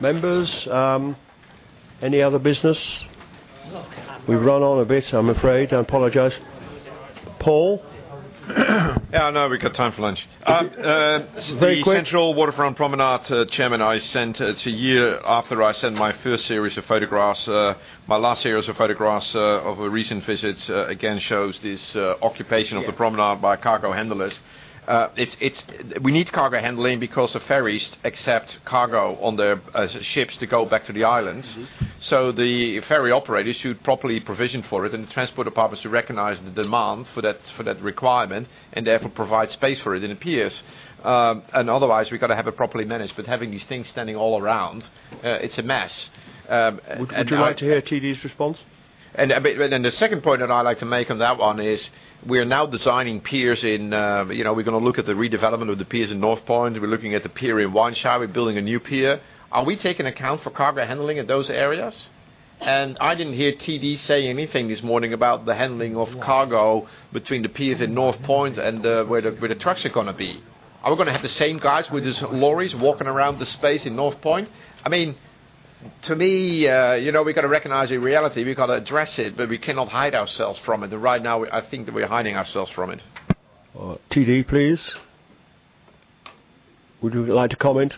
Members, any other business? We've run on a bit, I'm afraid. I apologise. Paul? Yeah, no, we've got time for lunch. The Central Waterfront Promenade, Chairman, I sent, it's a year after I sent my first series of photographs. My last series of photographs of a recent visit again shows this occupation of the promenade by cargo handlers. We need cargo handling because the ferries accept cargo on their ships to go back to the islands. Mm-hmm. So the ferry operators should properly provision for it, and the transport departments should recognise the demand for that requirement, and therefore provide space for it in the piers. And otherwise, we've got to have it properly managed. But having these things standing all around, it's a mess. Would you like to hear TD's response? And the second point that I like to make on that one is we're now designing piers in, we're going to look at the redevelopment of the piers in North Point. We're looking at the pier in Wanchai. We're building a new pier. Are we taking account for cargo handling in those areas? And I didn't hear TD say anything this morning about the handling of cargo between the piers in North Point and where the trucks are going to be. Are we going to have the same guys with these lorries walking around the space in North Point? I mean, to me, we've got to recognize the reality. We've got to address it, but we cannot hide ourselves from it. And right now, I think that we're hiding ourselves from it. TD, please. Would you like to comment?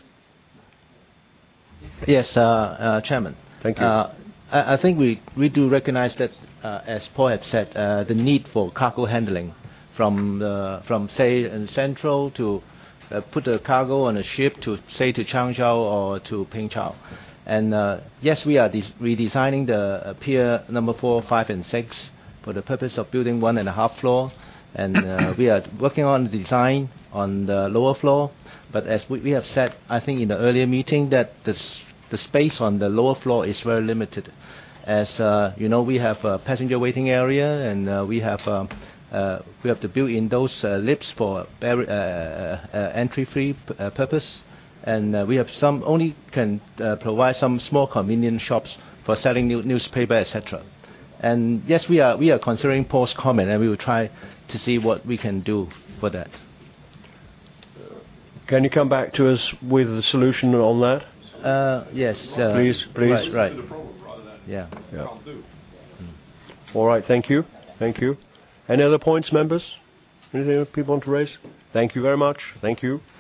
Yes, Chairman. Thank you. I think we do recognize that, as Paul had said, the need for cargo handling from say Central to put the cargo on a ship to say to Changzhou or to Pingchao. And yes, we are redesigning the pier number 4, 5, and 6 for the purpose of building 1.5 floor. And we are working on the design on the lower floor. But as we have said, I think in the earlier meeting, that the space on the lower floor is very limited. As we have a passenger waiting area, and we have to build in those lifts for entry-free purpose. And we have only can provide some small convenience shops for selling newspaper, etc. And yes, we are considering Paul's comment, and we will try to see what we can do for that. Can you come back to us with a solution on that? Yes. Please. Right. Yeah. All right. Thank you. Any other points, members? Anything people want to raise? Thank you very much. Thank you.